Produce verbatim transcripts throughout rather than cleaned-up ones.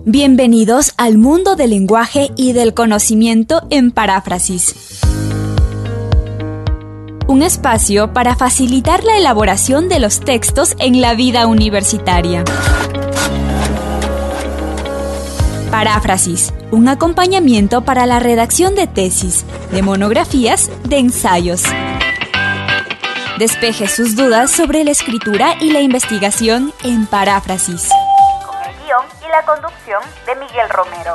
Bienvenidos al mundo del lenguaje y del conocimiento en Paráfrasis. Un espacio para facilitar la elaboración de los textos en la vida universitaria. Paráfrasis, un acompañamiento para la redacción de tesis, de monografías, de ensayos. Despeje sus dudas sobre la escritura y la investigación en Paráfrasis. Con el guión y la conducción de Miguel Romero.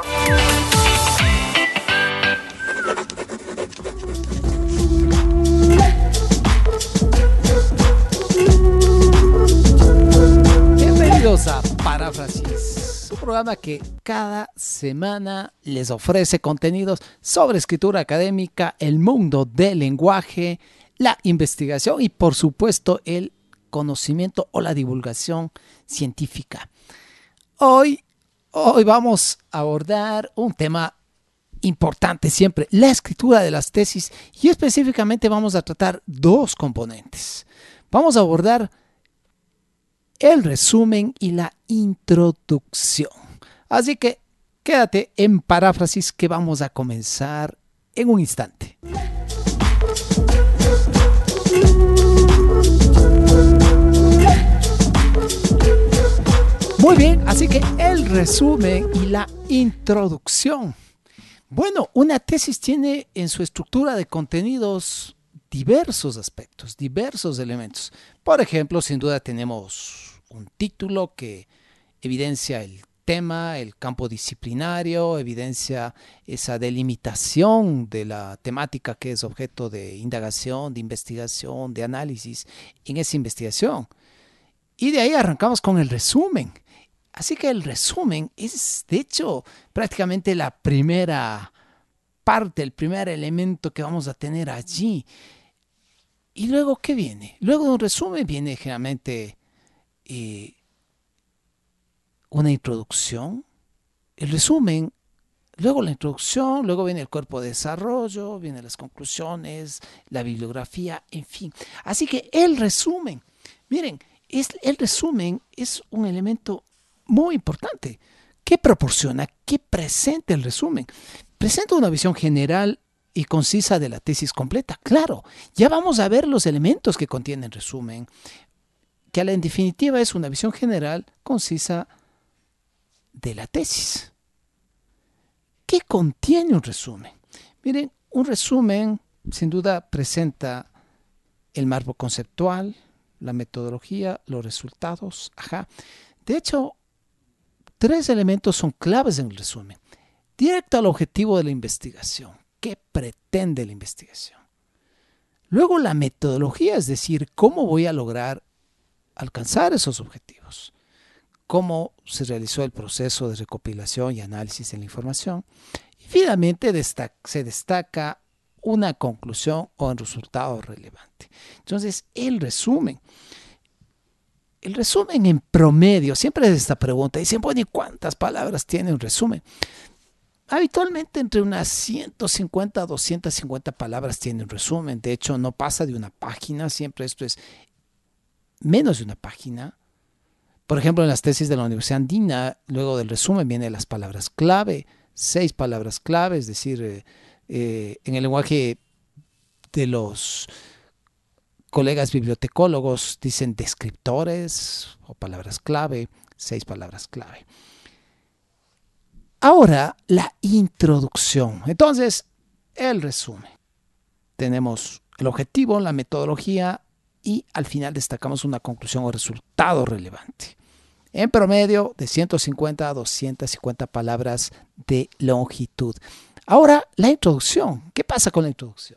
Bienvenidos a Paráfrasis, un programa que cada semana les ofrece contenidos sobre escritura académica, el mundo del lenguaje, la investigación y, por supuesto, el conocimiento o la divulgación científica. Hoy, hoy vamos a abordar un tema importante siempre, la escritura de las tesis, y específicamente vamos a tratar dos componentes. Vamos a abordar el resumen y la introducción. Así que quédate en Paráfrasis que vamos a comenzar en un instante. Muy bien, así que el resumen y la introducción. Bueno, una tesis tiene en su estructura de contenidos diversos aspectos, diversos elementos. Por ejemplo, sin duda tenemos un título que evidencia el tema, el campo disciplinario, evidencia esa delimitación de la temática que es objeto de indagación, de investigación, de análisis en esa investigación. Y de ahí arrancamos con el resumen. Así que el resumen es, de hecho, prácticamente la primera parte, el primer elemento que vamos a tener allí. ¿Y luego qué viene? Luego de un resumen viene generalmente eh, una introducción. El resumen, luego la introducción, luego viene el cuerpo de desarrollo, vienen las conclusiones, la bibliografía, en fin. Así que el resumen, miren, es, el resumen es un elemento muy importante. ¿Qué proporciona? ¿Qué presenta el resumen? Presenta una visión general y concisa de la tesis completa. Claro, ya vamos a ver los elementos que contiene el resumen, que en definitiva es una visión general, concisa de la tesis. ¿Qué contiene un resumen? Miren, un resumen sin duda presenta el marco conceptual, la metodología, los resultados. Ajá. De hecho, tres elementos son claves en el resumen. Directo al objetivo de la investigación. ¿Qué pretende la investigación? Luego la metodología, es decir, cómo voy a lograr alcanzar esos objetivos. Cómo se realizó el proceso de recopilación y análisis de la información. Y finalmente destaca, se destaca una conclusión o un resultado relevante. Entonces, el resumen. El resumen en promedio, siempre es esta pregunta, dicen, bueno, ¿y cuántas palabras tiene un resumen? Habitualmente entre unas ciento cincuenta a doscientas cincuenta palabras tiene un resumen. De hecho, no pasa de una página, siempre esto es menos de una página. Por ejemplo, en las tesis de la Universidad Andina, luego del resumen vienen las palabras clave, seis palabras clave, es decir, eh, eh, en el lenguaje de los colegas bibliotecólogos dicen descriptores o palabras clave, seis palabras clave. Ahora, la introducción. Entonces, el resumen. Tenemos el objetivo, la metodología y al final destacamos una conclusión o resultado relevante. En promedio, de ciento cincuenta a doscientas cincuenta palabras de longitud. Ahora, la introducción. ¿Qué pasa con la introducción?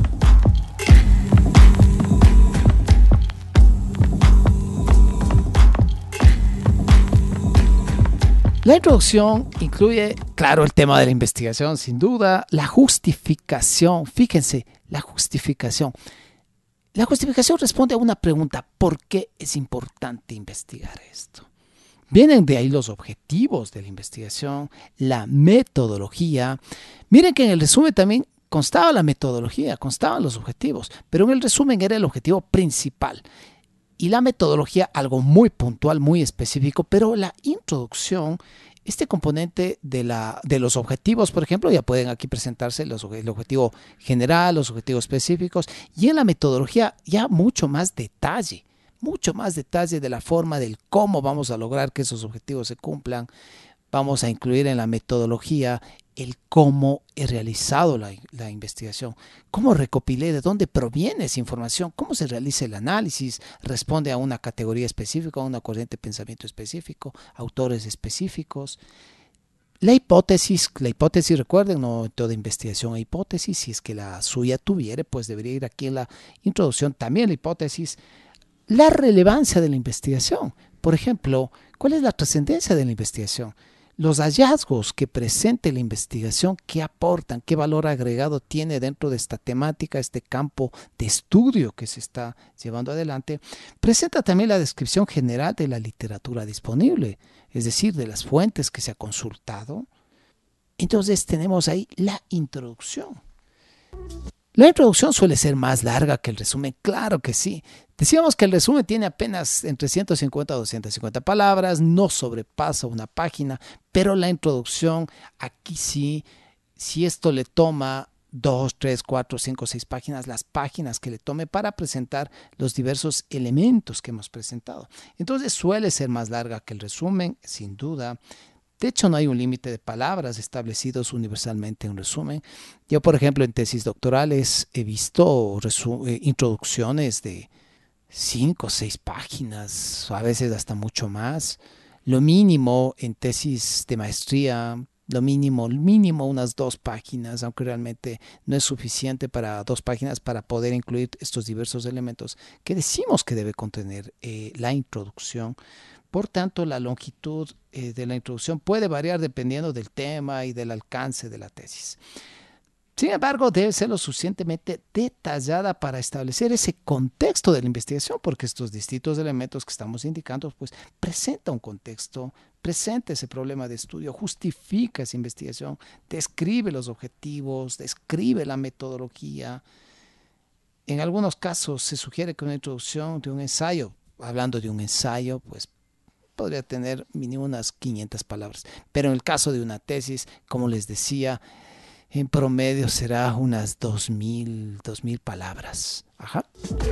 La introducción incluye, claro, el tema de la investigación, sin duda, la justificación. Fíjense, la justificación. La justificación responde a una pregunta: ¿por qué es importante investigar esto? Vienen de ahí los objetivos de la investigación, la metodología. Miren que en el resumen también constaba la metodología, constaban los objetivos, pero en el resumen era el objetivo principal. Y la metodología, algo muy puntual, muy específico, pero la introducción este componente de, la, de los objetivos, por ejemplo, ya pueden aquí presentarse los, el objetivo general, los objetivos específicos, y en la metodología ya mucho más detalle, mucho más detalle de la forma del cómo vamos a lograr que esos objetivos se cumplan. Vamos a incluir en la metodología el cómo he realizado la, la investigación, cómo recopilé, de dónde proviene esa información, cómo se realiza el análisis, responde a una categoría específica, a una corriente de pensamiento específico, autores específicos. La hipótesis, la hipótesis, recuerden, no toda investigación hay hipótesis, si es que la suya tuviere, pues debería ir aquí en la introducción también la hipótesis. La relevancia de la investigación, por ejemplo, ¿cuál es la trascendencia de la investigación? Los hallazgos que presente la investigación, qué aportan, qué valor agregado tiene dentro de esta temática, este campo de estudio que se está llevando adelante. Presenta también la descripción general de la literatura disponible, es decir, de las fuentes que se ha consultado. Entonces tenemos ahí la introducción. La introducción suele ser más larga que el resumen, claro que sí. Decíamos que el resumen tiene apenas entre ciento cincuenta a doscientas cincuenta palabras, no sobrepasa una página, pero la introducción, aquí sí, si esto le toma dos, tres, cuatro, cinco, seis páginas, las páginas que le tome para presentar los diversos elementos que hemos presentado. Entonces suele ser más larga que el resumen, sin duda. De hecho, no hay un límite de palabras establecidos universalmente en resumen. Yo, por ejemplo, en tesis doctorales he visto eh, introducciones de cinco o seis páginas, a veces hasta mucho más. Lo mínimo en tesis de maestría, lo mínimo, mínimo unas dos páginas, aunque realmente no es suficiente para dos páginas para poder incluir estos diversos elementos que decimos que debe contener eh, la introducción. Por tanto, la longitud eh, de la introducción puede variar dependiendo del tema y del alcance de la tesis. Sin embargo, debe ser lo suficientemente detallada para establecer ese contexto de la investigación, porque estos distintos elementos que estamos indicando, pues presenta un contexto, presenta ese problema de estudio, justifica esa investigación, describe los objetivos, describe la metodología. En algunos casos se sugiere que una introducción de un ensayo, hablando de un ensayo, pues podría tener mínimo unas quinientas palabras, pero en el caso de una tesis, como les decía, en promedio será unas dos mil palabras. Ajá.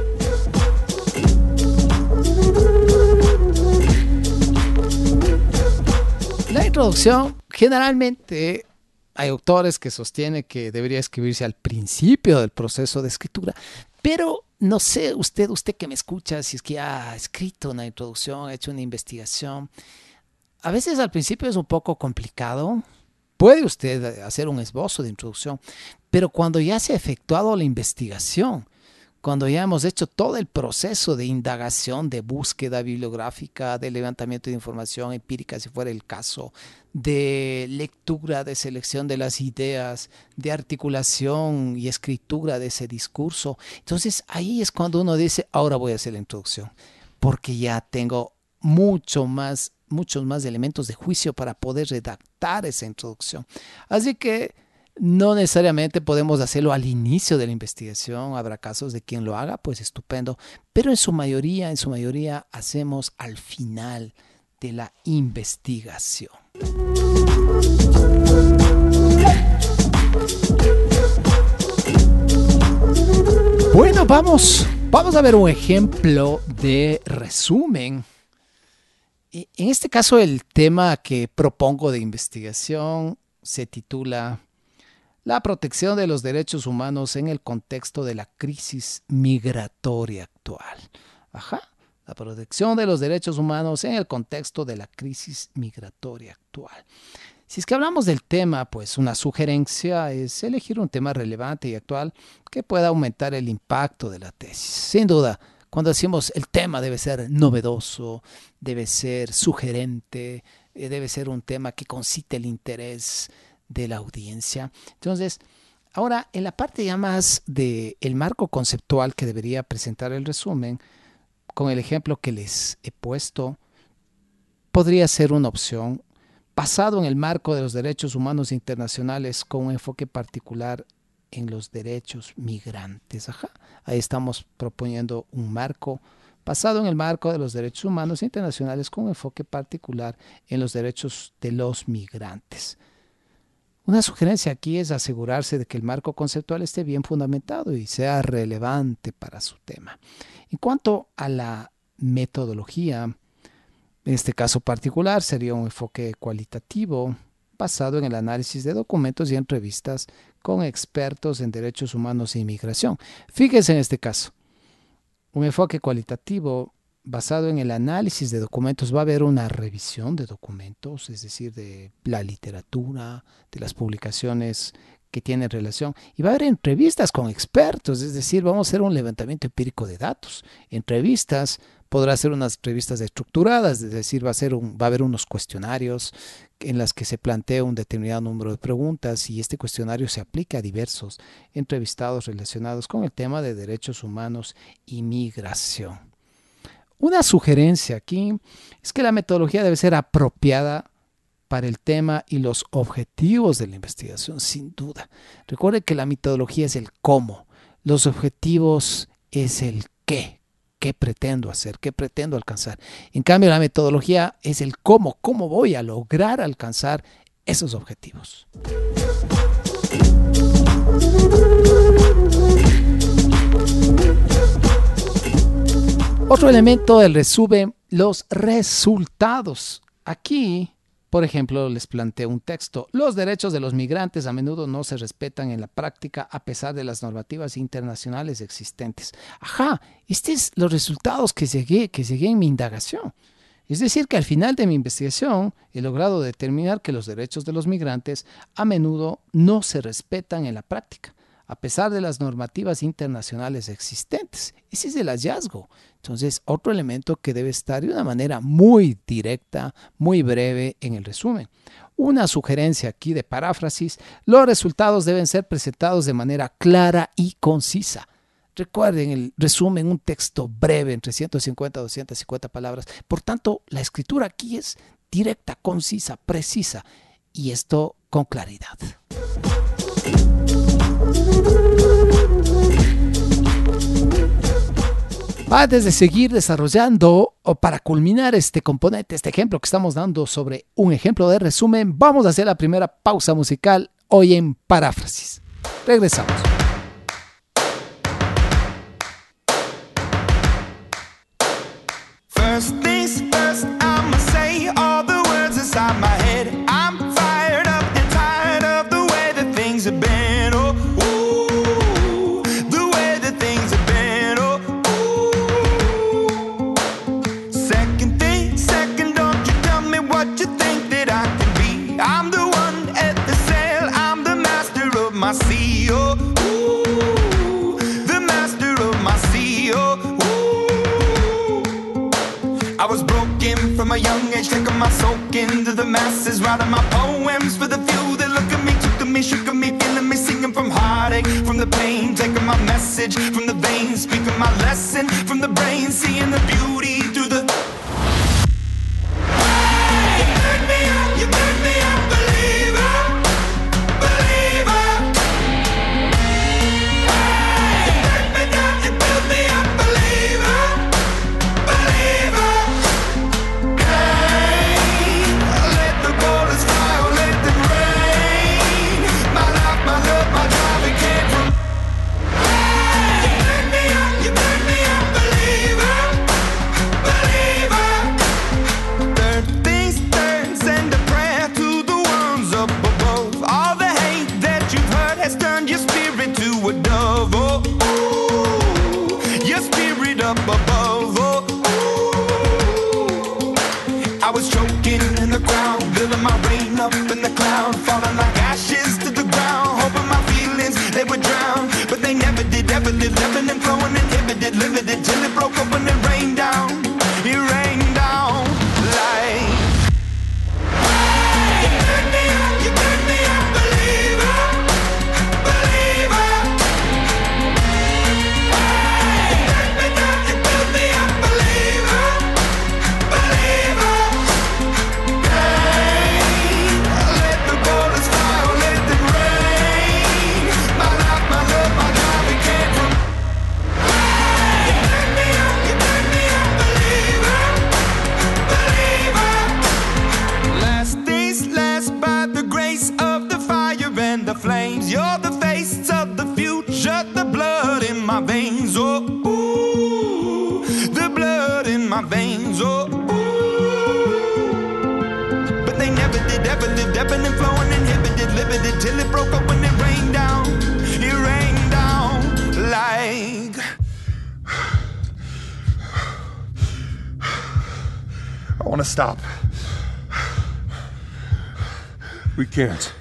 La introducción, generalmente hay autores que sostienen que debería escribirse al principio del proceso de escritura, pero no sé, usted, usted que me escucha, si es que ha escrito una introducción, ha hecho una investigación, a veces al principio es un poco complicado. Puede usted hacer un esbozo de introducción, pero cuando ya se ha efectuado la investigación, cuando ya hemos hecho todo el proceso de indagación, de búsqueda bibliográfica, de levantamiento de información empírica, si fuera el caso, de lectura, de selección de las ideas, de articulación y escritura de ese discurso, entonces ahí es cuando uno dice, ahora voy a hacer la introducción, porque ya tengo mucho más muchos más elementos de juicio para poder redactar esa introducción. Así que no necesariamente podemos hacerlo al inicio de la investigación, habrá casos de quien lo haga, pues estupendo, pero en su mayoría, en su mayoría hacemos al final de la investigación. Bueno, vamos, vamos a ver un ejemplo de resumen. En este caso, el tema que propongo de investigación se titula La protección de los derechos humanos en el contexto de la crisis migratoria actual. Ajá, la protección de los derechos humanos en el contexto de la crisis migratoria actual. Si es que hablamos del tema, pues una sugerencia es elegir un tema relevante y actual que pueda aumentar el impacto de la tesis. Sin duda, cuando decimos el tema debe ser novedoso, debe ser sugerente, debe ser un tema que concite el interés de la audiencia. Entonces, ahora en la parte ya más del marco conceptual que debería presentar el resumen, con el ejemplo que les he puesto, podría ser una opción basado en el marco de los derechos humanos internacionales con un enfoque particular en los derechos migrantes. Ajá. Ahí estamos proponiendo un marco basado en el marco de los derechos humanos internacionales con enfoque particular en los derechos de los migrantes. Una sugerencia aquí es asegurarse de que el marco conceptual esté bien fundamentado y sea relevante para su tema. En cuanto a la metodología, en este caso particular sería un enfoque cualitativo basado en el análisis de documentos y entrevistas con expertos en derechos humanos e inmigración. Fíjense en este caso, un enfoque cualitativo basado en el análisis de documentos. Va a haber una revisión de documentos, es decir, de la literatura, de las publicaciones que tienen relación, y va a haber entrevistas con expertos, es decir, vamos a hacer un levantamiento empírico de datos. Entrevistas, podrá ser unas entrevistas estructuradas, es decir, va a, ser un, va a haber unos cuestionarios en las que se plantea un determinado número de preguntas y este cuestionario se aplica a diversos entrevistados relacionados con el tema de derechos humanos y migración. Una sugerencia aquí es que la metodología debe ser apropiada para el tema y los objetivos de la investigación, sin duda. Recuerde que la metodología es el cómo, los objetivos es el qué, qué pretendo hacer, qué pretendo alcanzar. En cambio, la metodología es el cómo, cómo voy a lograr alcanzar esos objetivos. Otro elemento del resumen, los resultados. Aquí, por ejemplo, les planteo un texto. Los derechos de los migrantes a menudo no se respetan en la práctica a pesar de las normativas internacionales existentes. Ajá, estos son los resultados que llegué, que llegué en mi indagación. Es decir, que al final de mi investigación he logrado determinar que los derechos de los migrantes a menudo no se respetan en la práctica, a pesar de las normativas internacionales existentes. Ese es el hallazgo. Entonces, otro elemento que debe estar de una manera muy directa, muy breve en el resumen. Una sugerencia aquí de paráfrasis: los resultados deben ser presentados de manera clara y concisa. Recuerden, el resumen, un texto breve, entre ciento cincuenta a doscientas cincuenta palabras. Por tanto, la escritura aquí es directa, concisa, precisa, y esto con claridad. Antes de seguir desarrollando, o para culminar este componente, este ejemplo que estamos dando sobre un ejemplo de resumen, vamos a hacer la primera pausa musical hoy en Paráfrasis. Regresamos. First things first, I'ma say all the words inside my head. I'm fired up and tired of the way that things have been. Oh, ooh, the way that things have been. Oh, ooh. Second thing, second, don't you tell me what you think that I can be. I'm the one at the sail, I'm the master of my sea. Oh, ooh, the master of my sea. Oh, I was broken from a young age, taking my soak into the masses, writing my poems for the few that look at me, took at me, shook at me, feeling me, singing from heartache, from the pain, taking my message from the veins, speaking my lesson from the brain, seeing the beauty through the... Hey, you turn me up, you turn me up, believer, believer. Hey, you turn me down, you build me up, believer, believer. Above, oh, ooh. I was choking in the ground, building my rain up in the cloud, falling like ashes to the ground, hoping my feelings they would drown, but they never did, ever did, living and flowing, inhibited, limited, till it broke up and it rained down, it rained down like... Hey, you turn me up, you turn me up, believer, believer. You planes. Oh, but they never did, ever lived, ebbing and flowing, inhibited, limited, till it broke up when it rained down. It rained down like. I want to stop. We can't.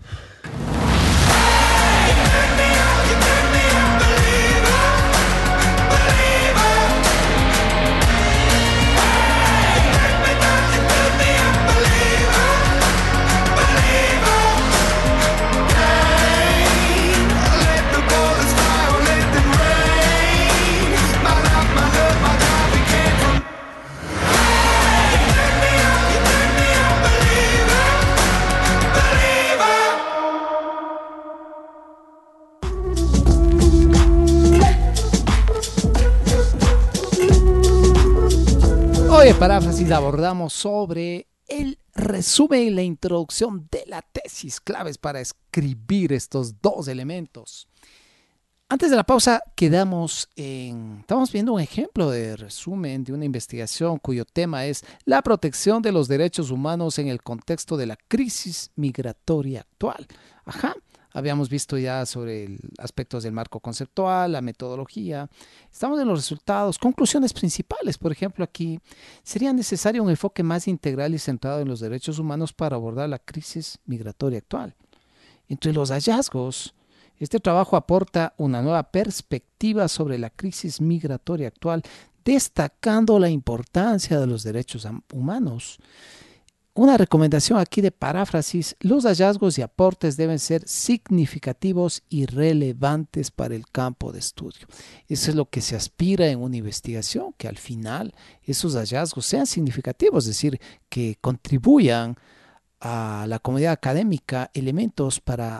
Hoy en Paráfrasis abordamos sobre el resumen y la introducción de la tesis, claves para escribir estos dos elementos. Antes de la pausa quedamos en, estamos viendo un ejemplo de resumen de una investigación cuyo tema es la protección de los derechos humanos en el contexto de la crisis migratoria actual. Ajá. Habíamos visto ya sobre el aspectos del marco conceptual, la metodología. Estamos en los resultados, conclusiones principales. Por ejemplo, aquí sería necesario un enfoque más integral y centrado en los derechos humanos para abordar la crisis migratoria actual. Entre los hallazgos, este trabajo aporta una nueva perspectiva sobre la crisis migratoria actual, destacando la importancia de los derechos humanos. Una recomendación aquí de paráfrasis: los hallazgos y aportes deben ser significativos y relevantes para el campo de estudio. Eso es lo que se aspira en una investigación, que al final esos hallazgos sean significativos, es decir, que contribuyan a la comunidad académica elementos para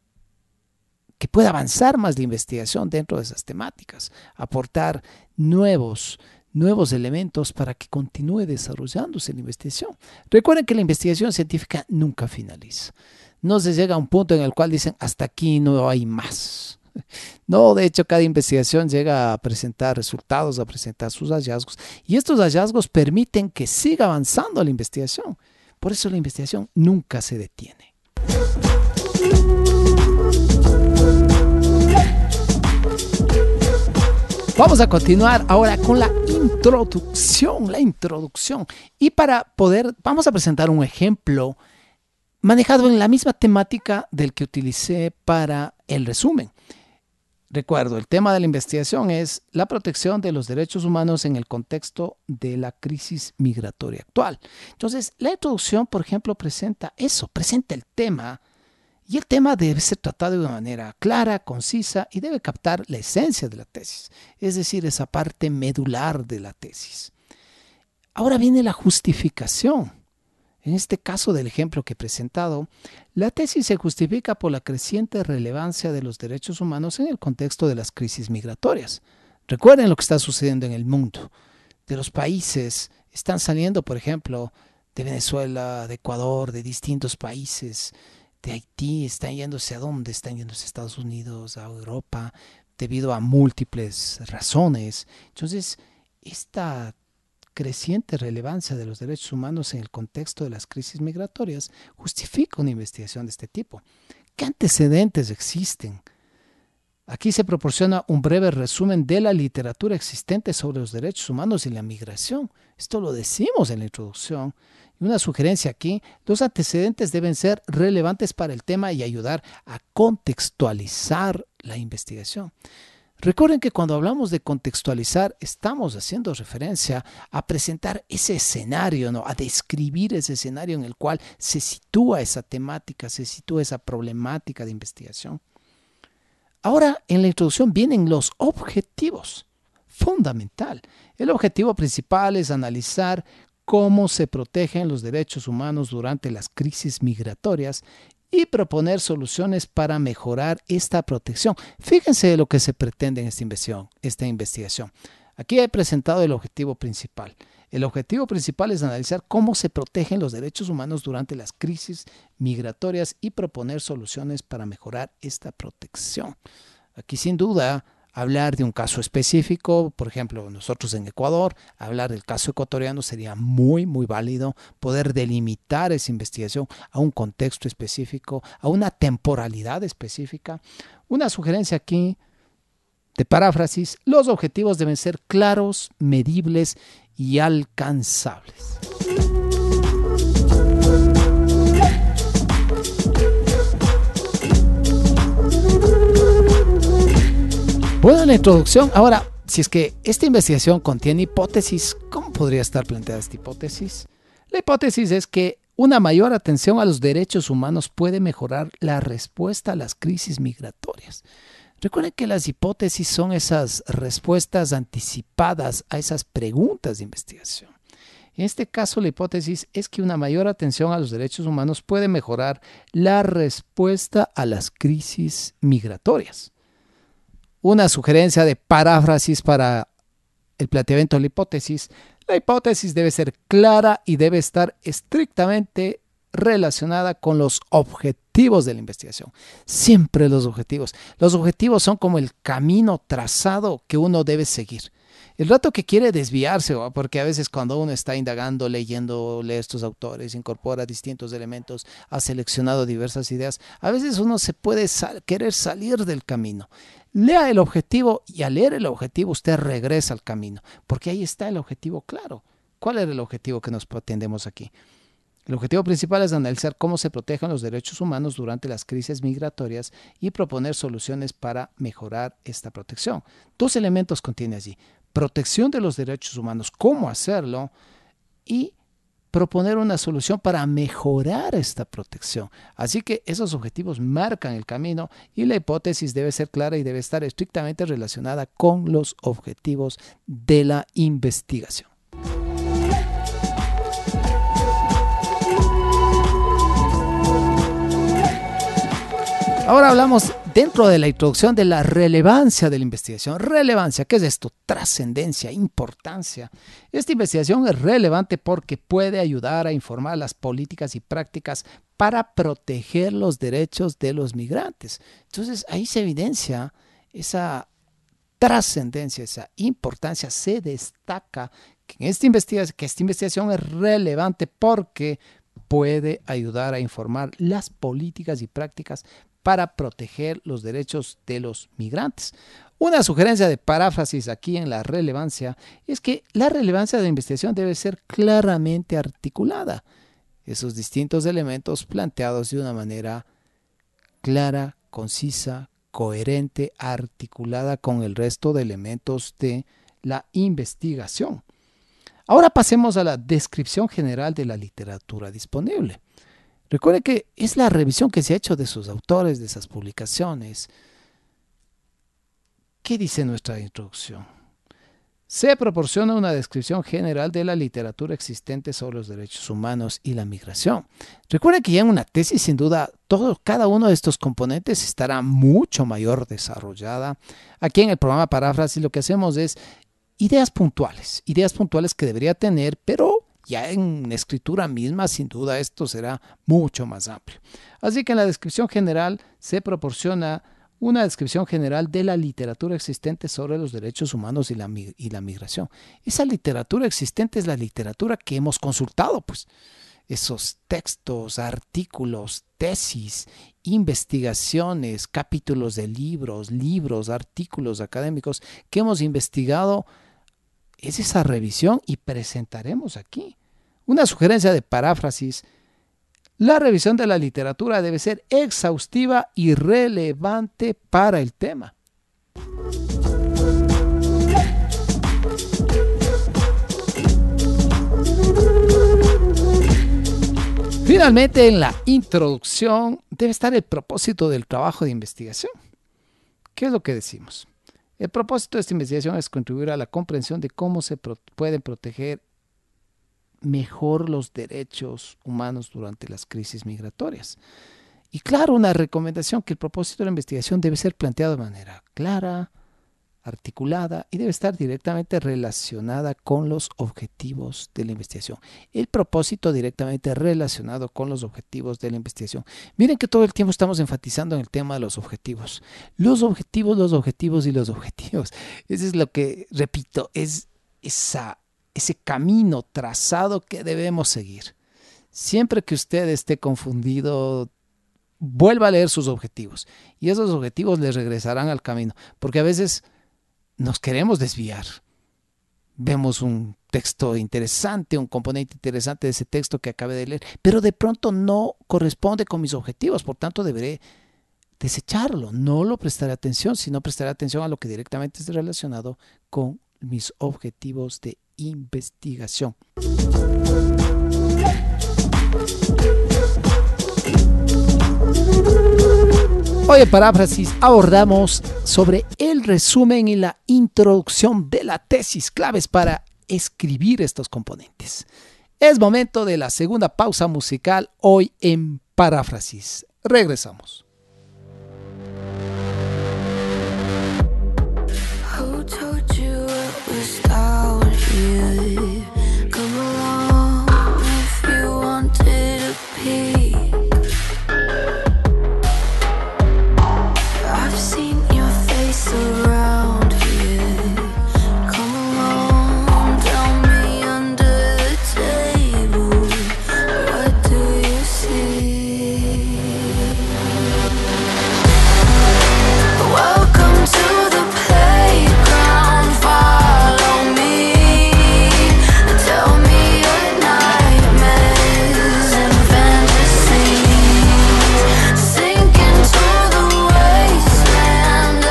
que pueda avanzar más la investigación dentro de esas temáticas, aportar nuevos nuevos elementos para que continúe desarrollándose la investigación. Recuerden que la investigación científica nunca finaliza. No se llega a un punto en el cual dicen hasta aquí no hay más. No, de hecho cada investigación llega a presentar resultados, a presentar sus hallazgos, y estos hallazgos permiten que siga avanzando la investigación. Por eso la investigación nunca se detiene. Vamos a continuar ahora con la introducción, la introducción. Y para poder, vamos a presentar un ejemplo manejado en la misma temática del que utilicé para el resumen. Recuerdo, el tema de la investigación es la protección de los derechos humanos en el contexto de la crisis migratoria actual. Entonces, la introducción, por ejemplo, presenta eso, presenta el tema. Y el tema debe ser tratado de una manera clara, concisa, y debe captar la esencia de la tesis, es decir, esa parte medular de la tesis. Ahora viene la justificación. En este caso del ejemplo que he presentado, la tesis se justifica por la creciente relevancia de los derechos humanos en el contexto de las crisis migratorias. Recuerden lo que está sucediendo en el mundo. De los países están saliendo, por ejemplo, de Venezuela, de Ecuador, de distintos países, de Haití, están yéndose a dónde, están yéndose a Estados Unidos, a Europa, debido a múltiples razones. Entonces, esta creciente relevancia de los derechos humanos en el contexto de las crisis migratorias justifica una investigación de este tipo. ¿Qué antecedentes existen? Aquí se proporciona un breve resumen de la literatura existente sobre los derechos humanos y la migración. Esto lo decimos en la introducción. Y una sugerencia aquí: los antecedentes deben ser relevantes para el tema y ayudar a contextualizar la investigación. Recuerden que cuando hablamos de contextualizar, estamos haciendo referencia a presentar ese escenario, ¿no? A describir ese escenario en el cual se sitúa esa temática, se sitúa esa problemática de investigación. Ahora, en la introducción vienen los objetivos. Fundamental. El objetivo principal es analizar cómo se protegen los derechos humanos durante las crisis migratorias y proponer soluciones para mejorar esta protección. Fíjense de lo que se pretende en esta investigación, esta investigación. Aquí he presentado el objetivo principal. El objetivo principal es analizar cómo se protegen los derechos humanos durante las crisis migratorias y proponer soluciones para mejorar esta protección. Aquí sin duda Hablar de un caso específico, por ejemplo, nosotros en Ecuador, hablar del caso ecuatoriano sería muy, muy válido. Poder delimitar esa investigación a un contexto específico, a una temporalidad específica. Una sugerencia aquí de paráfrasis: los objetivos deben ser claros, medibles y alcanzables. Bueno, la introducción. Ahora, si es que esta investigación contiene hipótesis, ¿cómo podría estar planteada esta hipótesis? La hipótesis es que una mayor atención a los derechos humanos puede mejorar la respuesta a las crisis migratorias. Recuerden que las hipótesis son esas respuestas anticipadas a esas preguntas de investigación. En este caso, la hipótesis es que una mayor atención a los derechos humanos puede mejorar la respuesta a las crisis migratorias. Una sugerencia de paráfrasis para el planteamiento de la hipótesis: la hipótesis debe ser clara y debe estar estrictamente relacionada con los objetivos de la investigación. Siempre los objetivos. Los objetivos son como el camino trazado que uno debe seguir. El rato que quiere desviarse, porque a veces cuando uno está indagando, leyendo, lee estos autores, incorpora distintos elementos, ha seleccionado diversas ideas, a veces uno se puede sal- querer salir del camino. Lea el objetivo y al leer el objetivo usted regresa al camino, porque ahí está el objetivo claro. ¿Cuál era el objetivo que nos pretendemos aquí? El objetivo principal es analizar cómo se protegen los derechos humanos durante las crisis migratorias y proponer soluciones para mejorar esta protección. Dos elementos contiene allí: protección de los derechos humanos, cómo hacerlo, y proponer una solución para mejorar esta protección. Así que esos objetivos marcan el camino y la hipótesis debe ser clara y debe estar estrictamente relacionada con los objetivos de la investigación. Ahora hablamos dentro de la introducción de la relevancia de la investigación. Relevancia, ¿qué es esto? Trascendencia, importancia. Esta investigación es relevante porque puede ayudar a informar las políticas y prácticas para proteger los derechos de los migrantes. Entonces ahí se evidencia esa trascendencia, esa importancia, se destaca que, en esta investigación, que esta investigación es relevante porque puede ayudar a informar las políticas y prácticas para proteger los derechos de los migrantes. Una sugerencia de paráfrasis aquí en la relevancia es que la relevancia de la investigación debe ser claramente articulada. Esos distintos elementos planteados de una manera clara, concisa, coherente, articulada con el resto de elementos de la investigación. Ahora pasemos a la descripción general de la literatura disponible. Recuerde que es la revisión que se ha hecho de sus autores, de esas publicaciones. ¿Qué dice nuestra introducción? Se proporciona una descripción general de la literatura existente sobre los derechos humanos y la migración. Recuerde que ya en una tesis, sin duda, todo, cada uno de estos componentes estará mucho mayor desarrollada. Aquí en el programa Paráfrasis lo que hacemos es ideas puntuales, ideas puntuales que debería tener, pero ya en escritura misma, sin duda, esto será mucho más amplio. Así que en la descripción general se proporciona una descripción general de la literatura existente sobre los derechos humanos y la, y la migración. Esa literatura existente es la literatura que hemos consultado, pues. Esos textos, artículos, tesis, investigaciones, capítulos de libros, libros, artículos académicos que hemos investigado. Es esa revisión y presentaremos aquí. Una sugerencia de paráfrasis: la revisión de la literatura debe ser exhaustiva y relevante para el tema. Finalmente, en la introducción debe estar el propósito del trabajo de investigación. ¿Qué es lo que decimos? El propósito de esta investigación es contribuir a la comprensión de cómo se pro- pueden proteger mejor los derechos humanos durante las crisis migratorias. Y claro, una recomendación: que el propósito de la investigación debe ser planteado de manera clara, articulada y debe estar directamente relacionada con los objetivos de la investigación. El propósito directamente relacionado con los objetivos de la investigación. Miren que todo el tiempo estamos enfatizando en el tema de los objetivos. Los objetivos, los objetivos y los objetivos. Eso es lo que, repito, es esa, ese camino trazado que debemos seguir. Siempre que usted esté confundido, vuelva a leer sus objetivos y esos objetivos le regresarán al camino, porque a veces nos queremos desviar. Vemos un texto interesante, un componente interesante de ese texto que acabé de leer, pero de pronto no corresponde con mis objetivos, por tanto deberé desecharlo. No lo prestaré atención, sino prestaré atención a lo que directamente esté relacionado con mis objetivos de investigación. Hoy en Paráfrasis abordamos sobre el resumen y la introducción de la tesis, claves para escribir estos componentes. Es momento de la segunda pausa musical hoy en Paráfrasis. Regresamos. Who told you it was out here? Come along if you wanted a peek. Around here, come along, tell me under the table, what do you see? Welcome to the playground, follow me, tell me your nightmares and fantasies, sink into the wasteland.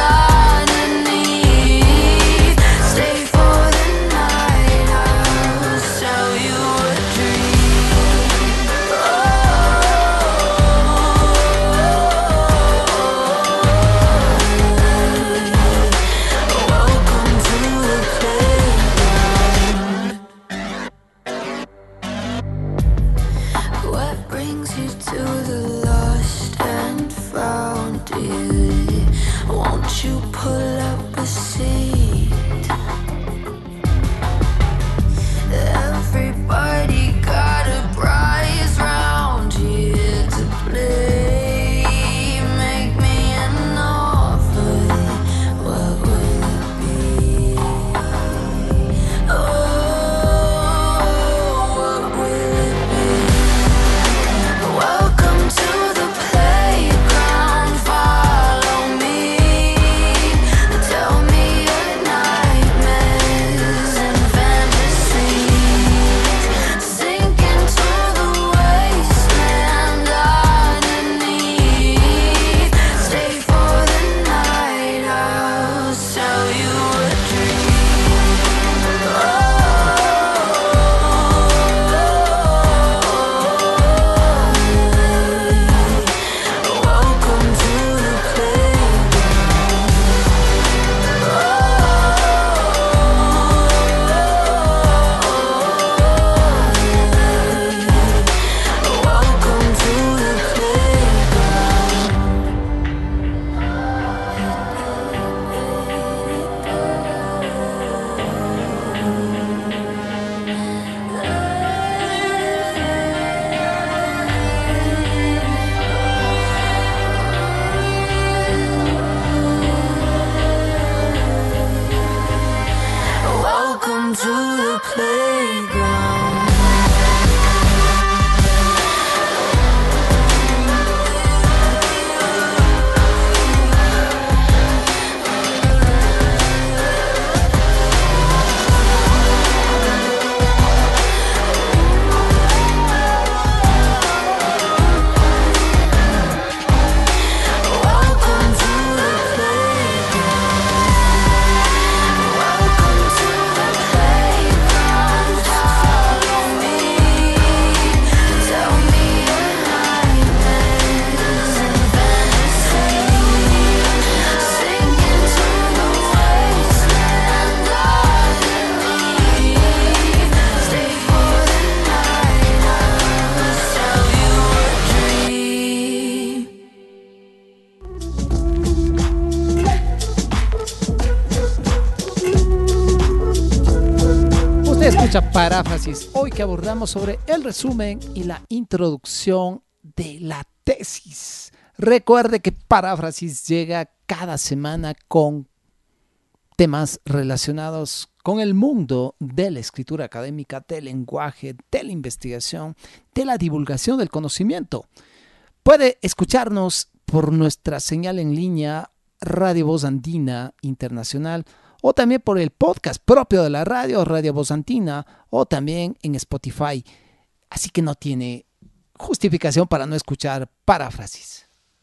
mucha paráfrasis. Hoy que abordamos sobre el resumen y la introducción de la tesis. Recuerde que Paráfrasis llega cada semana con temas relacionados con el mundo de la escritura académica, del lenguaje, de la investigación, de la divulgación del conocimiento. Puede escucharnos por nuestra señal en línea Radio Voz Andina Internacional o también por el podcast propio de la radio, Radio Voz Andina, o también en Spotify. Así que no tiene justificación para no escuchar Paráfrasis.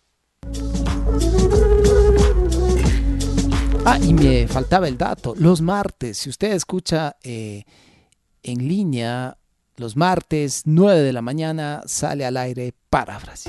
Ah, y me faltaba el dato. Los martes, si usted escucha eh, en línea, los martes, nueve de la mañana, sale al aire Paráfrasis.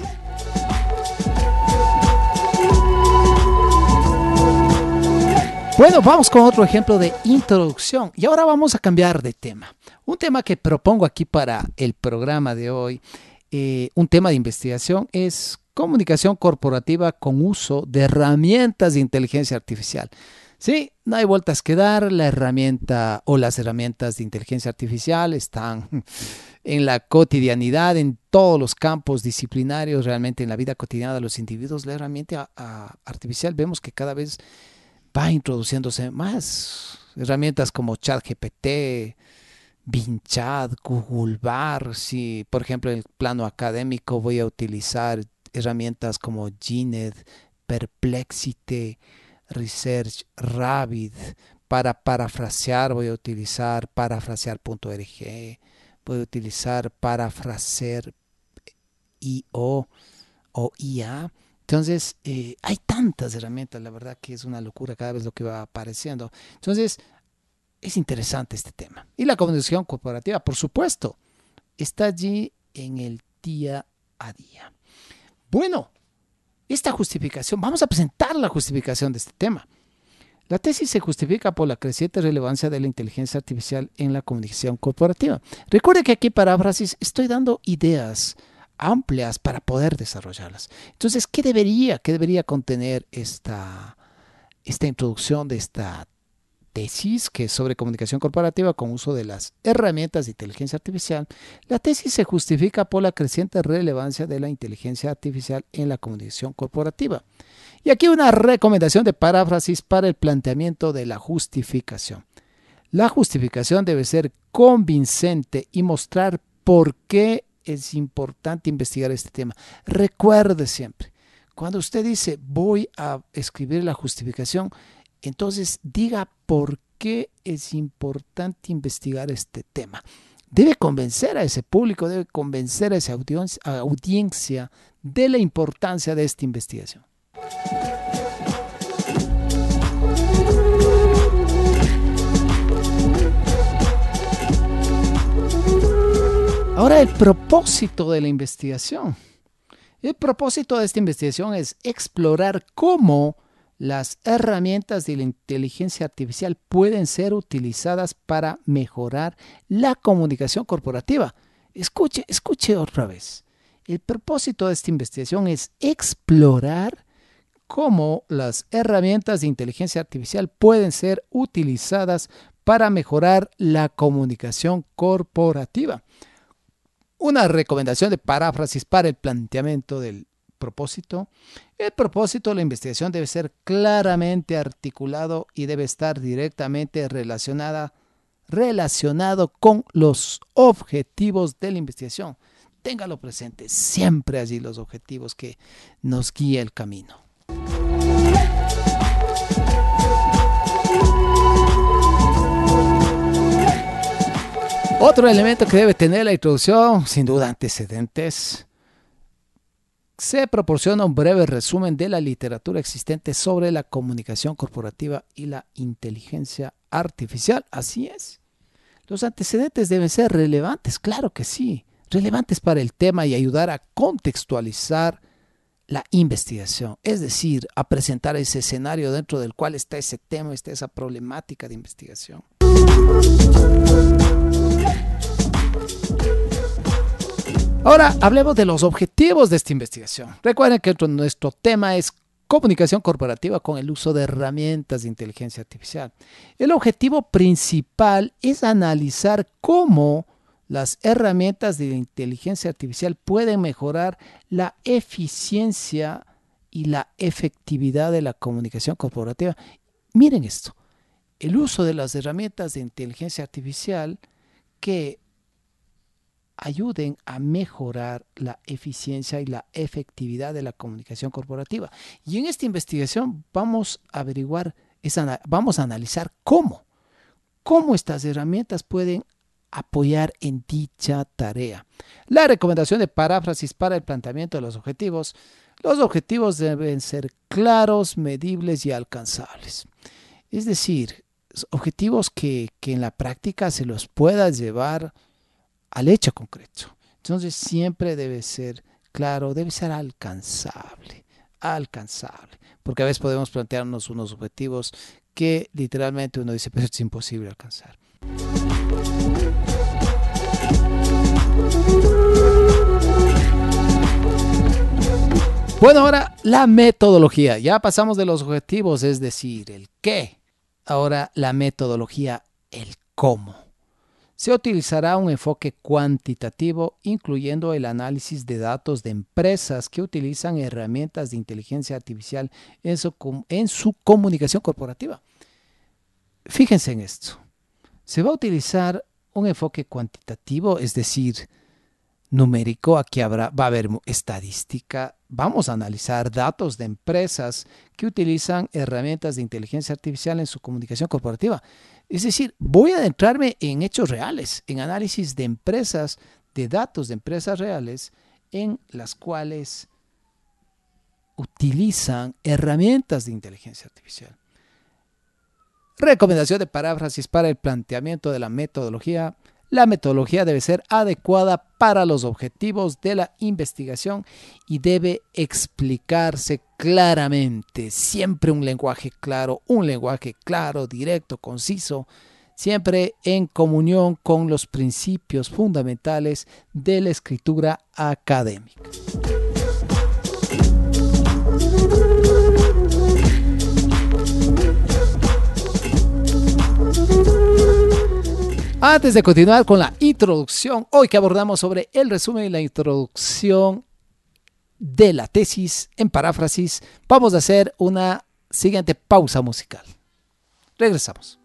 Bueno, vamos con otro ejemplo de introducción. Y ahora vamos a cambiar de tema. Un tema que propongo aquí para el programa de hoy, eh, un tema de investigación, es comunicación corporativa con uso de herramientas de inteligencia artificial. Sí, no hay vueltas que dar. La herramienta o las herramientas de inteligencia artificial están en la cotidianidad, en todos los campos disciplinarios, realmente en la vida cotidiana de los individuos. La herramienta a, artificial vemos que cada vez va introduciéndose más herramientas como ChatGPT, Bing Chat, Google Bar. Si, por ejemplo, en el plano académico voy a utilizar herramientas como Gnet, Perplexity, Research Rabbit. Para parafrasear voy a utilizar parafrasear punto org, voy a utilizar parafrasear punto io o I A. Entonces, eh, hay tantas herramientas, la verdad que es una locura cada vez lo que va apareciendo. Entonces, es interesante este tema. Y la comunicación corporativa, por supuesto, está allí en el día a día. Bueno, esta justificación, vamos a presentar la justificación de este tema. La tesis se justifica por la creciente relevancia de la inteligencia artificial en la comunicación corporativa. Recuerde que aquí, Paráfrasis, estoy dando ideas amplias para poder desarrollarlas. Entonces, ¿qué debería, qué debería contener esta, esta introducción de esta tesis, que es sobre comunicación corporativa con uso de las herramientas de inteligencia artificial? La tesis se justifica por la creciente relevancia de la inteligencia artificial en la comunicación corporativa. Y aquí una recomendación de Paráfrasis para el planteamiento de la justificación. La justificación debe ser convincente y mostrar por qué es importante investigar este tema. Recuerde siempre, cuando usted dice voy a escribir la justificación, entonces diga por qué es importante investigar este tema. Debe convencer a ese público, debe convencer a esa audiencia, a audiencia de la importancia de esta investigación. Ahora, el propósito de la investigación. El propósito de esta investigación es explorar cómo las herramientas de la inteligencia artificial pueden ser utilizadas para mejorar la comunicación corporativa. Escuche, escuche otra vez. El propósito de esta investigación es explorar cómo las herramientas de inteligencia artificial pueden ser utilizadas para mejorar la comunicación corporativa. Una recomendación de Paráfrasis para el planteamiento del propósito. El propósito de la investigación debe ser claramente articulado y debe estar directamente relacionada, relacionado con los objetivos de la investigación. Téngalo presente, siempre allí los objetivos que nos guían el camino. Otro elemento que debe tener la introducción, sin duda antecedentes. Se proporciona un breve resumen de la literatura existente sobre la comunicación corporativa y la inteligencia artificial. Así es. Los antecedentes deben ser relevantes, claro que sí. Relevantes para el tema y ayudar a contextualizar la investigación. Es decir, a presentar ese escenario dentro del cual está ese tema, está esa problemática de investigación. Ahora hablemos de los objetivos de esta investigación. Recuerden que nuestro tema es comunicación corporativa con el uso de herramientas de inteligencia artificial. El objetivo principal es analizar cómo las herramientas de inteligencia artificial pueden mejorar la eficiencia y la efectividad de la comunicación corporativa. Miren esto, el uso de las herramientas de inteligencia artificial que ayuden a mejorar la eficiencia y la efectividad de la comunicación corporativa. Y en esta investigación vamos a averiguar, vamos a analizar cómo, cómo estas herramientas pueden apoyar en dicha tarea. La recomendación de paráfrasis para el planteamiento de los objetivos. Los objetivos deben ser claros, medibles y alcanzables. Es decir, objetivos que, que en la práctica se los pueda llevar al hecho concreto. Entonces siempre debe ser claro, debe ser alcanzable, alcanzable, porque a veces podemos plantearnos unos objetivos que literalmente uno dice, pero es imposible alcanzar. Bueno, ahora la metodología. Ya pasamos de los objetivos, es decir, el qué. Ahora la metodología, el cómo. Se utilizará un enfoque cuantitativo, incluyendo el análisis de datos de empresas que utilizan herramientas de inteligencia artificial en su, en su comunicación corporativa. Fíjense en esto. Se va a utilizar un enfoque cuantitativo, es decir, numérico. Aquí habrá, va a haber estadística. Vamos a analizar datos de empresas que utilizan herramientas de inteligencia artificial en su comunicación corporativa. Es decir, voy a adentrarme en hechos reales, en análisis de empresas, de datos de empresas reales en las cuales utilizan herramientas de inteligencia artificial. Recomendación de paráfrasis para el planteamiento de la metodología. La metodología debe ser adecuada para los objetivos de la investigación y debe explicarse claramente. Siempre un lenguaje claro, un lenguaje claro, directo, conciso, siempre en comunión con los principios fundamentales de la escritura académica. Antes de continuar con la introducción, hoy que abordamos sobre el resumen y la introducción de la tesis en paráfrasis, vamos a hacer una siguiente pausa musical. Regresamos.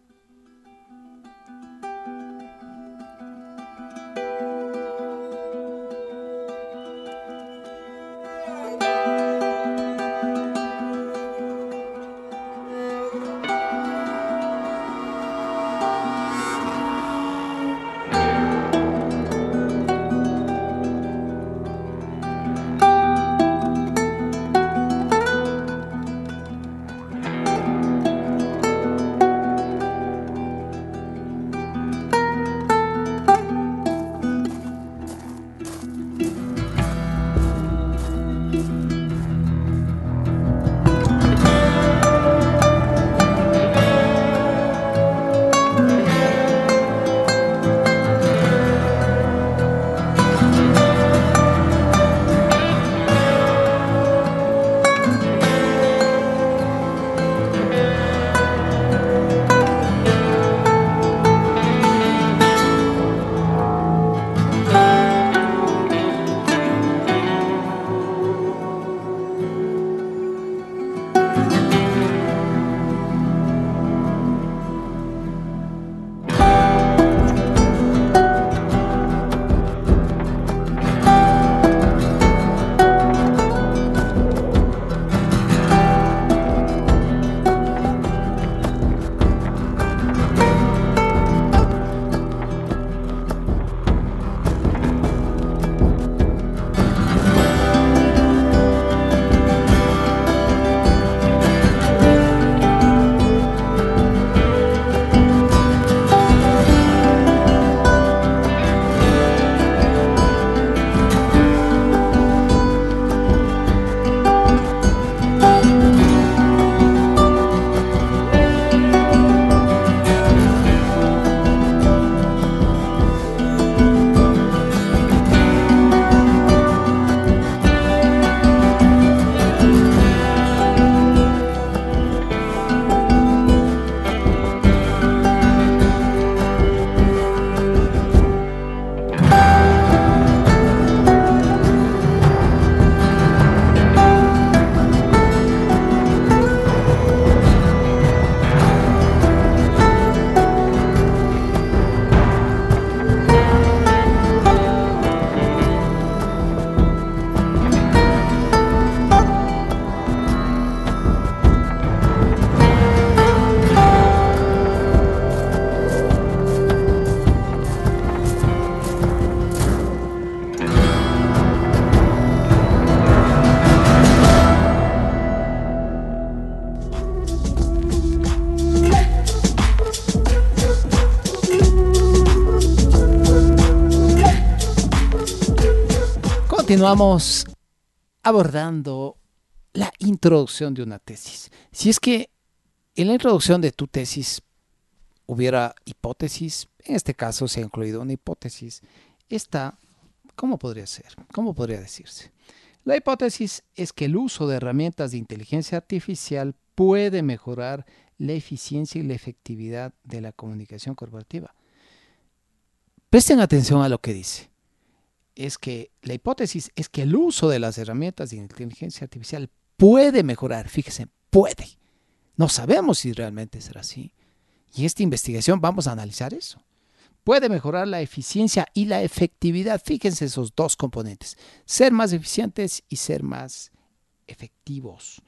continuamos abordando la introducción de una tesis. Si es que en la introducción de tu tesis hubiera hipótesis, en este caso se ha incluido una hipótesis, esta, ¿cómo podría ser? ¿Cómo podría decirse? La hipótesis es que el uso de herramientas de inteligencia artificial puede mejorar la eficiencia y la efectividad de la comunicación corporativa. Presten atención a lo que dice. Es que la hipótesis es que el uso de las herramientas de inteligencia artificial puede mejorar. Fíjense, puede. No sabemos si realmente será así. Y en esta investigación vamos a analizar eso. Puede mejorar la eficiencia y la efectividad. Fíjense esos dos componentes. Ser más eficientes y ser más efectivos.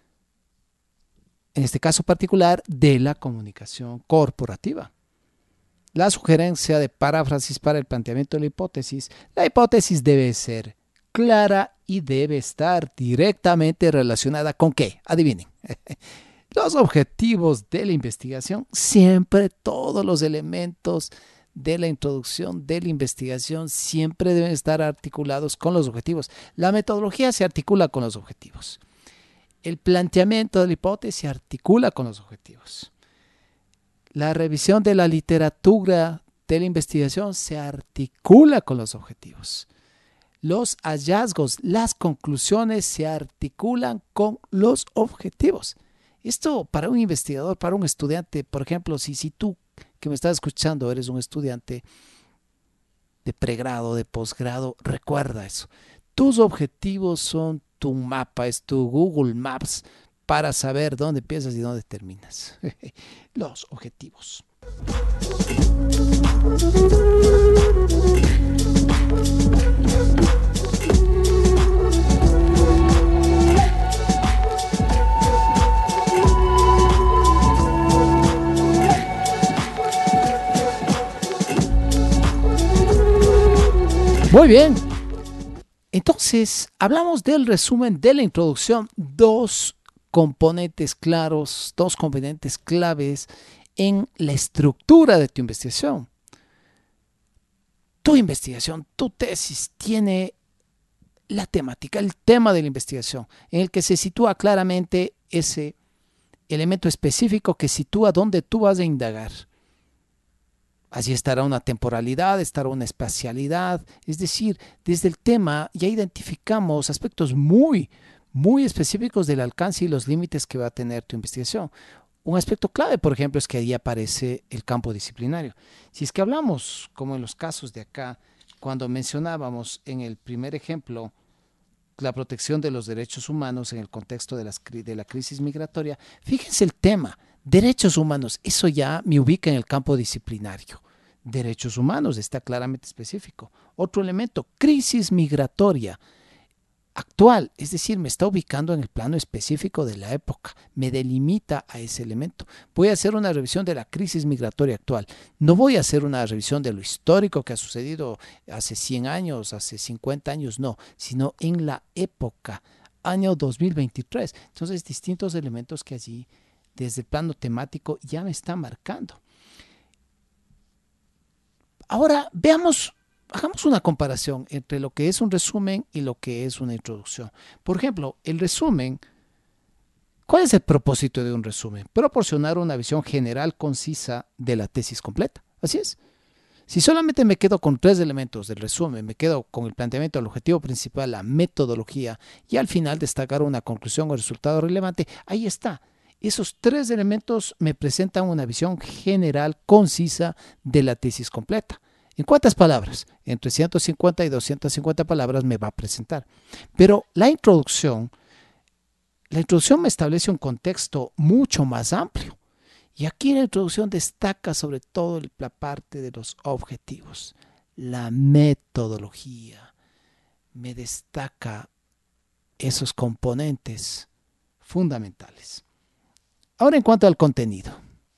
En este caso particular, de la comunicación corporativa. La sugerencia de paráfrasis para el planteamiento de la hipótesis. La hipótesis debe ser clara y debe estar directamente relacionada con ¿qué? Adivinen. Los objetivos de la investigación. Siempre todos los elementos de la introducción de la investigación siempre deben estar articulados con los objetivos. La metodología se articula con los objetivos. El planteamiento de la hipótesis se articula con los objetivos. La revisión de la literatura de la investigación se articula con los objetivos. Los hallazgos, las conclusiones se articulan con los objetivos. Esto para un investigador, para un estudiante, por ejemplo, si, si tú que me estás escuchando eres un estudiante de pregrado, de posgrado, recuerda eso. Tus objetivos son tu mapa, es tu Google Maps para saber dónde empiezas y dónde terminas. Los objetivos. Muy bien. Entonces, hablamos del resumen de la introducción. Dos componentes claros, dos componentes claves en la estructura de tu investigación. Tu investigación, tu tesis tiene la temática, el tema de la investigación, en el que se sitúa claramente ese elemento específico que sitúa dónde tú vas a indagar. Allí estará una temporalidad, estará una espacialidad, es decir, desde el tema ya identificamos aspectos muy, muy específicos del alcance y los límites que va a tener tu investigación. Un aspecto clave, por ejemplo, es que ahí aparece el campo disciplinario. Si es que hablamos, como en los casos de acá, cuando mencionábamos en el primer ejemplo la protección de los derechos humanos en el contexto de, las, de la crisis migratoria, fíjense el tema, derechos humanos, eso ya me ubica en el campo disciplinario. Derechos humanos está claramente específico. Otro elemento, crisis migratoria actual, es decir, me está ubicando en el plano específico de la época, me delimita a ese elemento. Voy a hacer una revisión de la crisis migratoria actual. No voy a hacer una revisión de lo histórico que ha sucedido hace cien años, hace cincuenta años, no, sino en la época, año dos mil veintitrés. Entonces, distintos elementos que allí, desde el plano temático, ya me están marcando. Ahora, veamos, hagamos una comparación entre lo que es un resumen y lo que es una introducción. Por ejemplo, el resumen, ¿cuál es el propósito de un resumen? Proporcionar una visión general concisa de la tesis completa. Así es. Si solamente me quedo con tres elementos del resumen, me quedo con el planteamiento del objetivo principal, la metodología, y al final destacar una conclusión o resultado relevante, ahí está. Esos tres elementos me presentan una visión general, concisa de la tesis completa. ¿En cuántas palabras? Entre ciento cincuenta y doscientas cincuenta palabras me va a presentar. Pero la introducción, la introducción me establece un contexto mucho más amplio. Y aquí en la introducción destaca sobre todo la parte de los objetivos. La metodología me destaca esos componentes fundamentales. Ahora en cuanto al contenido.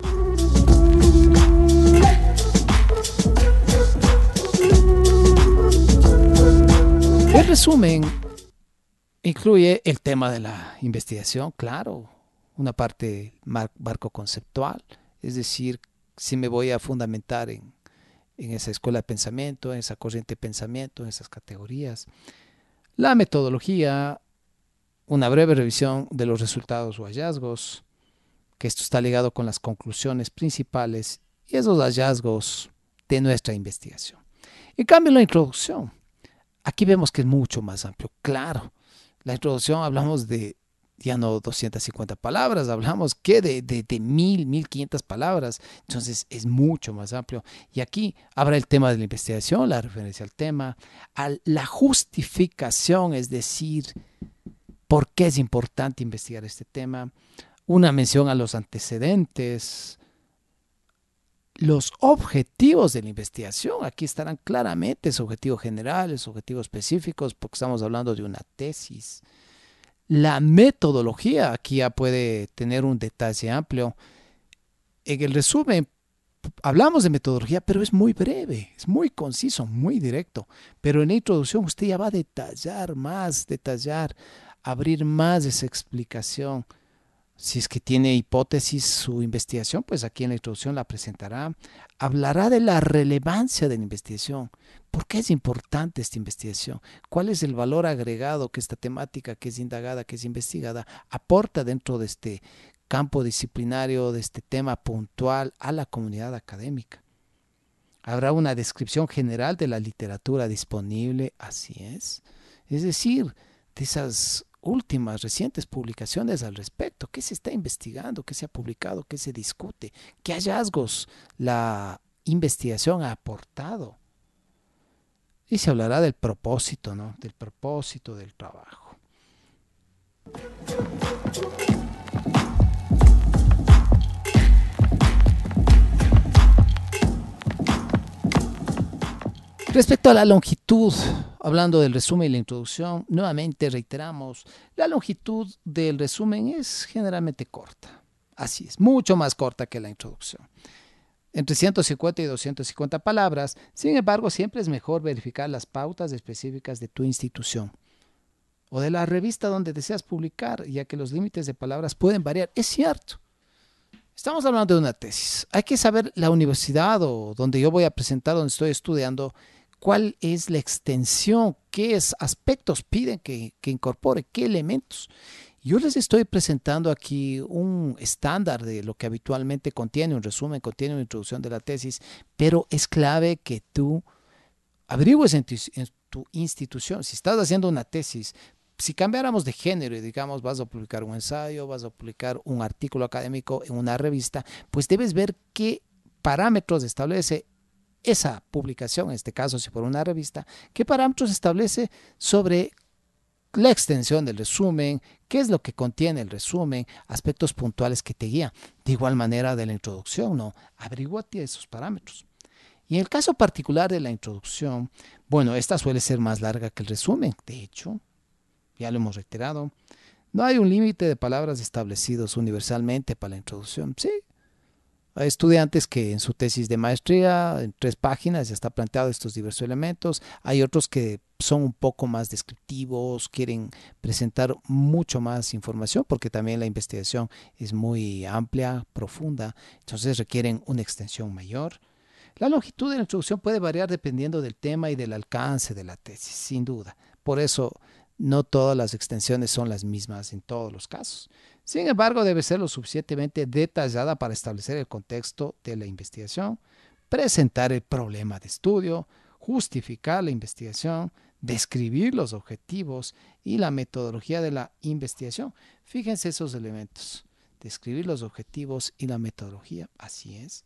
El resumen incluye el tema de la investigación, claro, una parte marco conceptual, es decir, si me voy a fundamentar en, en esa escuela de pensamiento, en esa corriente de pensamiento, en esas categorías. La metodología, una breve revisión de los resultados o hallazgos, que esto está ligado con las conclusiones principales y esos hallazgos de nuestra investigación. En cambio, la introducción, aquí vemos que es mucho más amplio. Claro, la introducción hablamos de ya no doscientas cincuenta palabras, hablamos que de, de, de mil, mil quinientas palabras, entonces es mucho más amplio. Y aquí habrá el tema de la investigación, la referencia al tema, a la justificación, es decir, por qué es importante investigar este tema, una mención a los antecedentes, los objetivos de la investigación. Aquí estarán claramente los objetivos generales, objetivos específicos, porque estamos hablando de una tesis. La metodología, aquí ya puede tener un detalle amplio. En el resumen, hablamos de metodología, pero es muy breve, es muy conciso, muy directo. Pero en la introducción usted ya va a detallar más, detallar, abrir más esa explicación. Si es que tiene hipótesis su investigación, pues aquí en la introducción la presentará. Hablará de la relevancia de la investigación. ¿Por qué es importante esta investigación? ¿Cuál es el valor agregado que esta temática que es indagada, que es investigada, aporta dentro de este campo disciplinario, de este tema puntual a la comunidad académica? Habrá una descripción general de la literatura disponible, así es. Es decir, de esas últimas recientes publicaciones al respecto, qué se está investigando, qué se ha publicado, qué se discute, qué hallazgos la investigación ha aportado. Y se hablará del propósito, ¿no? Del propósito del trabajo. Respecto a la longitud, hablando del resumen y la introducción, nuevamente reiteramos, la longitud del resumen es generalmente corta. Así es, mucho más corta que la introducción. Entre ciento cincuenta y doscientas cincuenta palabras, sin embargo, siempre es mejor verificar las pautas específicas de tu institución o de la revista donde deseas publicar, ya que los límites de palabras pueden variar. Es cierto. Estamos hablando de una tesis. Hay que saber la universidad o donde yo voy a presentar, donde estoy estudiando, cuál es la extensión, qué es, aspectos piden que, que incorpore, qué elementos. Yo les estoy presentando aquí un estándar de lo que habitualmente contiene un resumen, contiene una introducción de la tesis, pero es clave que tú averigües en tu, en tu institución. Si estás haciendo una tesis, si cambiáramos de género y digamos vas a publicar un ensayo, vas a publicar un artículo académico en una revista, pues debes ver qué parámetros establece esa publicación, en este caso si por una revista, qué parámetros establece sobre la extensión del resumen, qué es lo que contiene el resumen, aspectos puntuales que te guían. De igual manera de la introducción, ¿no? Averíguate esos parámetros. Y en el caso particular de la introducción, bueno, esta suele ser más larga que el resumen. De hecho, ya lo hemos reiterado, no hay un límite de palabras establecidos universalmente para la introducción. Sí, hay estudiantes que en su tesis de maestría, en tres páginas, ya está planteado estos diversos elementos. Hay otros que son un poco más descriptivos, quieren presentar mucho más información, porque también la investigación es muy amplia, profunda, entonces requieren una extensión mayor. La longitud de la introducción puede variar dependiendo del tema y del alcance de la tesis, sin duda. Por eso, no todas las extensiones son las mismas en todos los casos. Sin embargo, debe ser lo suficientemente detallada para establecer el contexto de la investigación, presentar el problema de estudio, justificar la investigación, describir los objetivos y la metodología de la investigación. Fíjense esos elementos, describir los objetivos y la metodología, así es.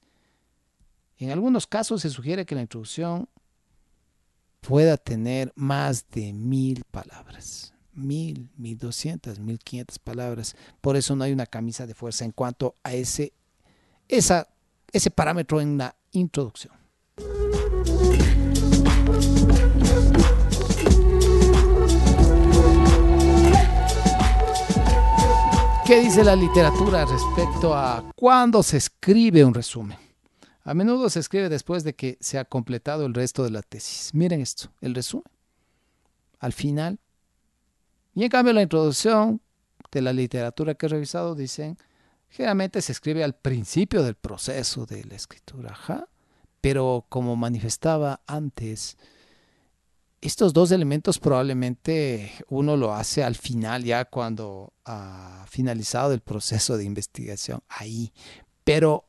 En algunos casos se sugiere que la introducción pueda tener más de mil palabras, mil, mil doscientas, mil quinientas palabras. Por eso no hay una camisa de fuerza en cuanto a ese, esa, ese parámetro en la introducción. ¿Qué dice la literatura respecto a cuándo se escribe un resumen? A menudo se escribe después de que se ha completado el resto de la tesis. Miren esto, el resumen, al final. Y en cambio la introducción de la literatura que he revisado dicen, generalmente se escribe al principio del proceso de la escritura, ajá. Pero como manifestaba antes, estos dos elementos probablemente uno lo hace al final, ya cuando ha finalizado el proceso de investigación, ahí. Pero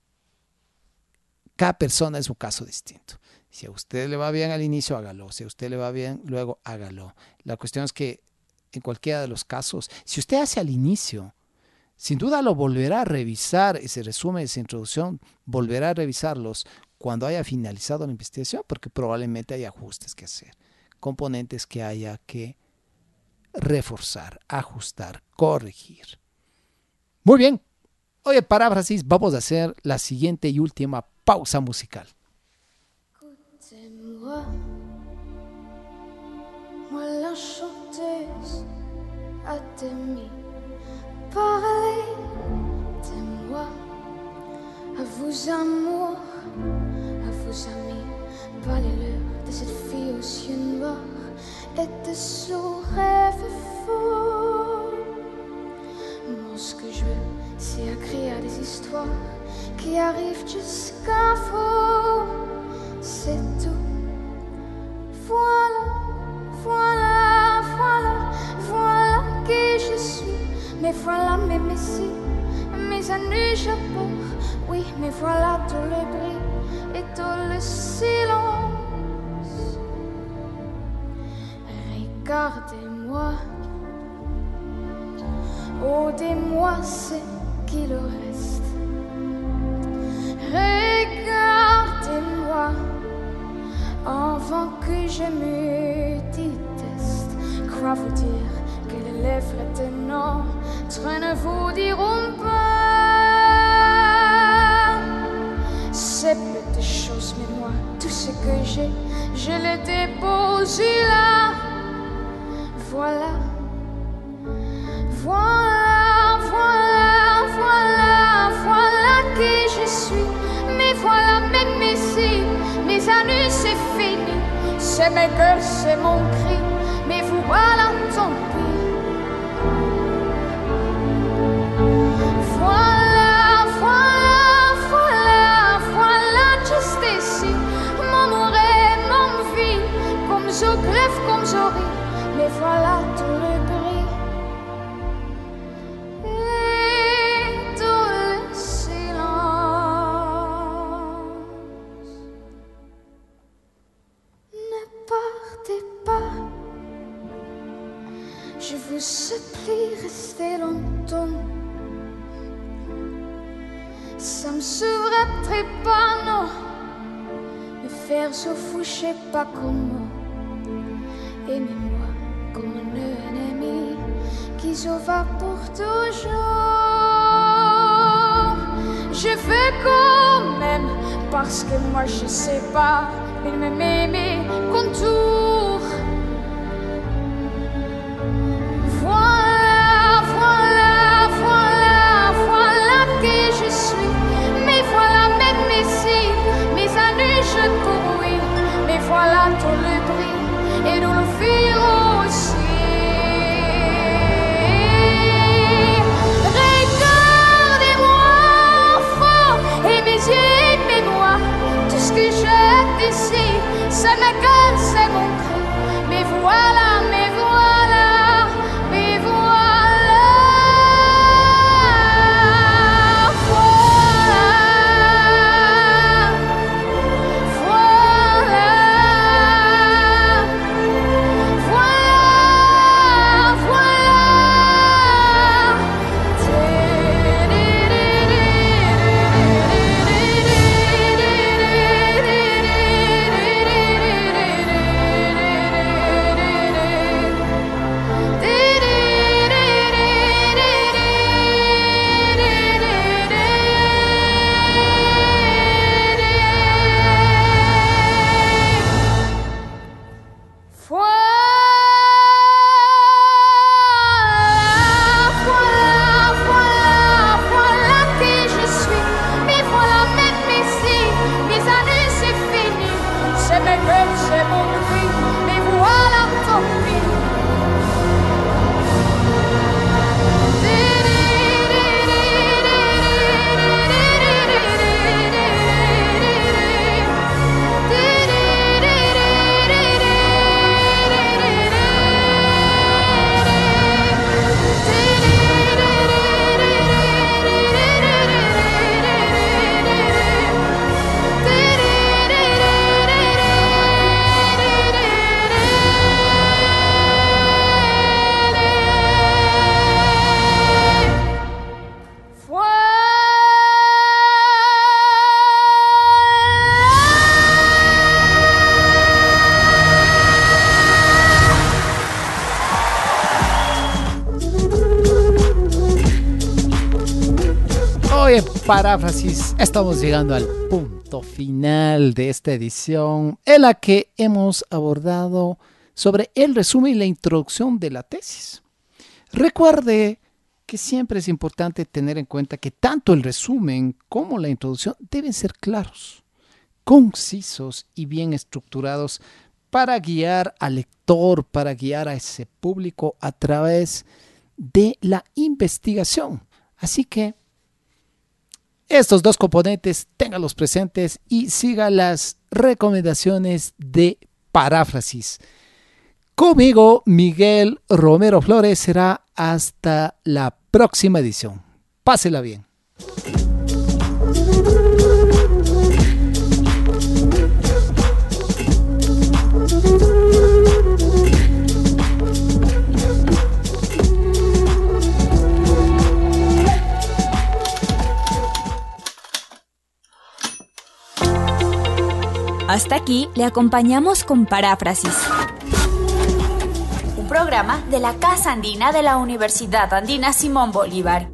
cada persona es un caso distinto. Si a usted le va bien al inicio, hágalo. Si a usted le va bien, luego hágalo. La cuestión es que en cualquiera de los casos, si usted hace al inicio, sin duda lo volverá a revisar, ese resumen, esa introducción, volverá a revisarlos cuando haya finalizado la investigación, porque probablemente hay ajustes que hacer, componentes que haya que reforzar, ajustar, corregir. Muy bien. Oye, paráfrasis, vamos a hacer la siguiente y última pausa musical. Écoutez-moi, moi la chanteuse à demi. Parlez de moi, à vos amours, à vos amis. Parlez-leur de cette fille aux yeux noirs et de son rêve fou. Moi, ce que je veux, c'est écrire des histoires qui arrivent jusqu'à vous. C'est tout. Voilà, voilà, voilà, voilà qui je suis. Mais voilà mes messies, mes années je porte. Oui, mais voilà tout le bruit et tout le silence. Regardez-moi, ôtez-moi ce qu'il reste. Regardez-moi, avant que je me déteste. Crois vous dire que les lèvres de notre ne vous diront pas ces petites choses, mais moi, tout ce que j'ai, je le dépose là. Voilà, voilà, voilà, voilà, voilà qui je suis. Mais voilà mes messies, mes années c'est fini. C'est mes gueules, c'est mon cri, mais vous voilà tant pis. Voilà, voilà, voilà, voilà, juste ici. Mon amour et mon vie, comme je crève, comme je ris. Mais voilà tout le bruit et tout le silence. Ne partez pas, je vous supplie, restez longtemps. Ça me serait pas, non, me faire se foucher pas comment. Aimez-moi comme un ennemi qui se va pour toujours. Je fais quand même parce que moi je sais pas, il me met mes contours. Voilà, voilà, voilà, voilà qui je suis. Mais voilà mes messies, mes années je cours, oui. Mais voilà tout le bruit et nous le firons aussi. Regardez-moi fort et mes yeux, aimez-moi. Tout ce que j'ai ici, c'est ma gueule, c'est mon Paráfrasis, estamos llegando al punto final de esta edición en la que hemos abordado sobre el resumen y la introducción de la tesis. Recuerde que siempre es importante tener en cuenta que tanto el resumen como la introducción deben ser claros, concisos y bien estructurados para guiar al lector, para guiar a ese público a través de la investigación. Así que estos dos componentes, ténganlos presentes y siga las recomendaciones de Paráfrasis. Conmigo, Miguel Romero Flores, será hasta la próxima edición. Pásela bien. Hasta aquí le acompañamos con Paráfrasis, Un programa de la Casa Andina de la Universidad Andina Simón Bolívar.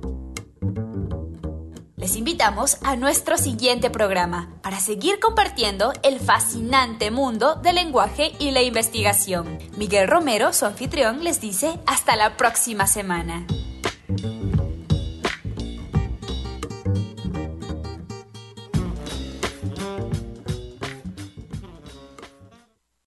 Les invitamos a nuestro siguiente programa para seguir compartiendo el fascinante mundo del lenguaje y la investigación. Miguel Romero, su anfitrión, les dice hasta la próxima semana.